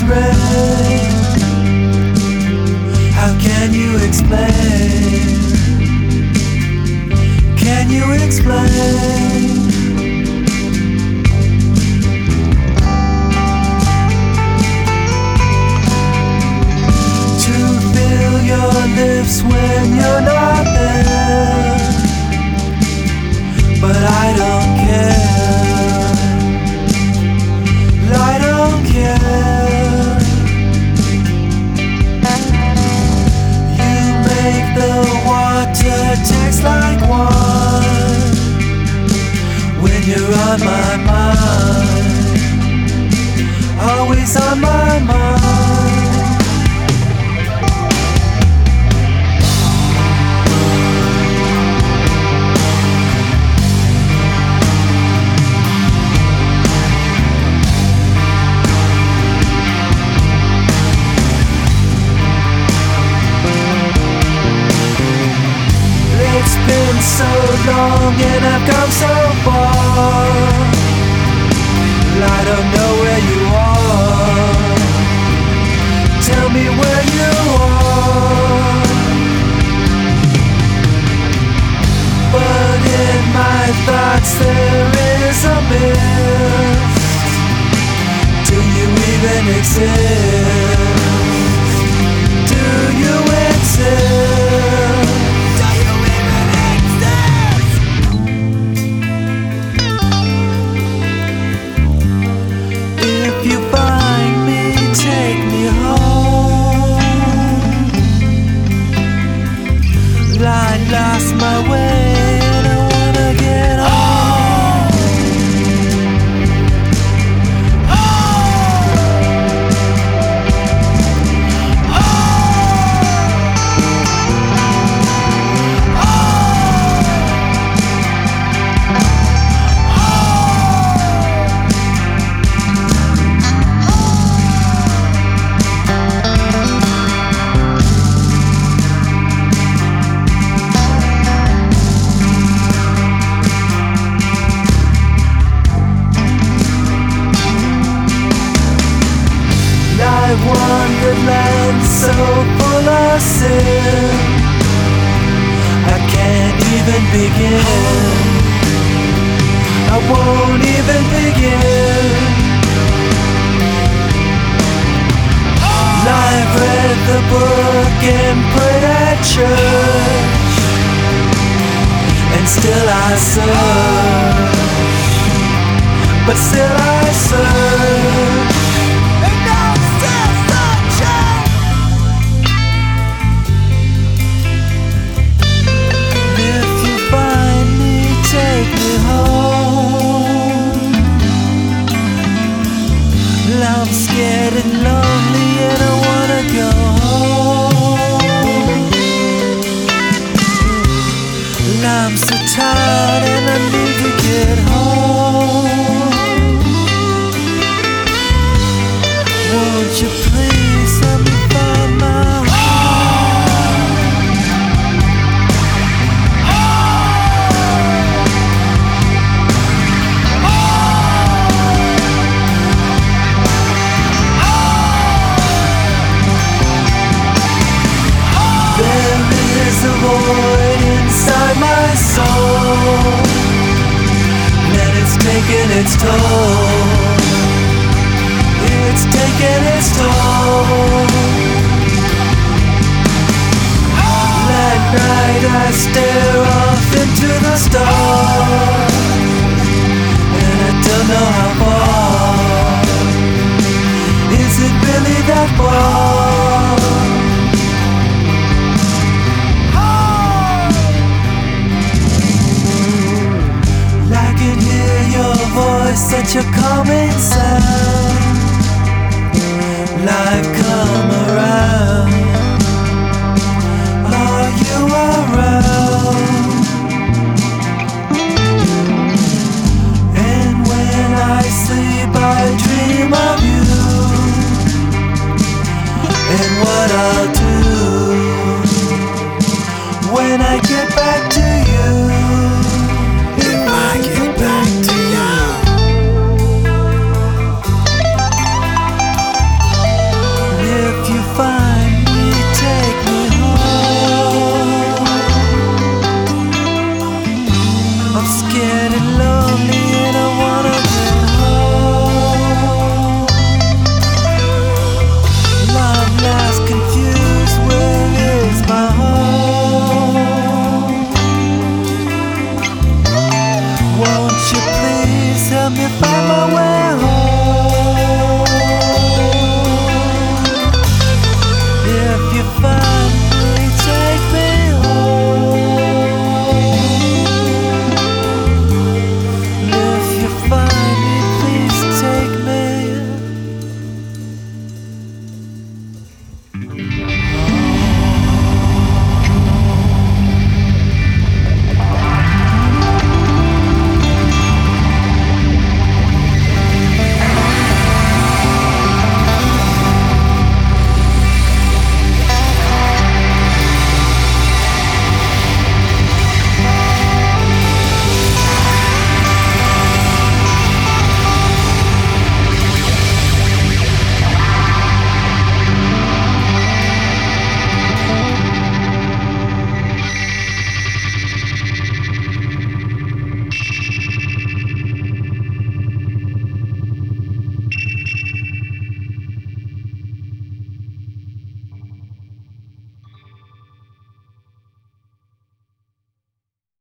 it's red. How can you explain? Can you explain? To feel your lips when you're not there, but I don't care. I don't care. You make the water taste like wine when you're on my mind, always on my mind. It's been so long and I've come so far. I don't know where you are. Tell me where you are. But in my thoughts there is a mist. Do you even exist? Do you exist? If you find me, take me home. I lost my way and I wanna get home. Wonderland so full of sin, I can't even begin. I won't even begin. I've read the book and prayed at church, and still I search, but still I search. Take me home. I'm scared and lonely and I wanna go home. I'm so tired and I need to get home. Won't you please let me find my void inside my soul, and it's taking its toll. It's taking its toll. That night I stare off into the stars, and I don't know how far. Is it really that far? Such a calming sound. Life come around. Are you around? And when I sleep I dream of you, and what I'll do when I get back to you.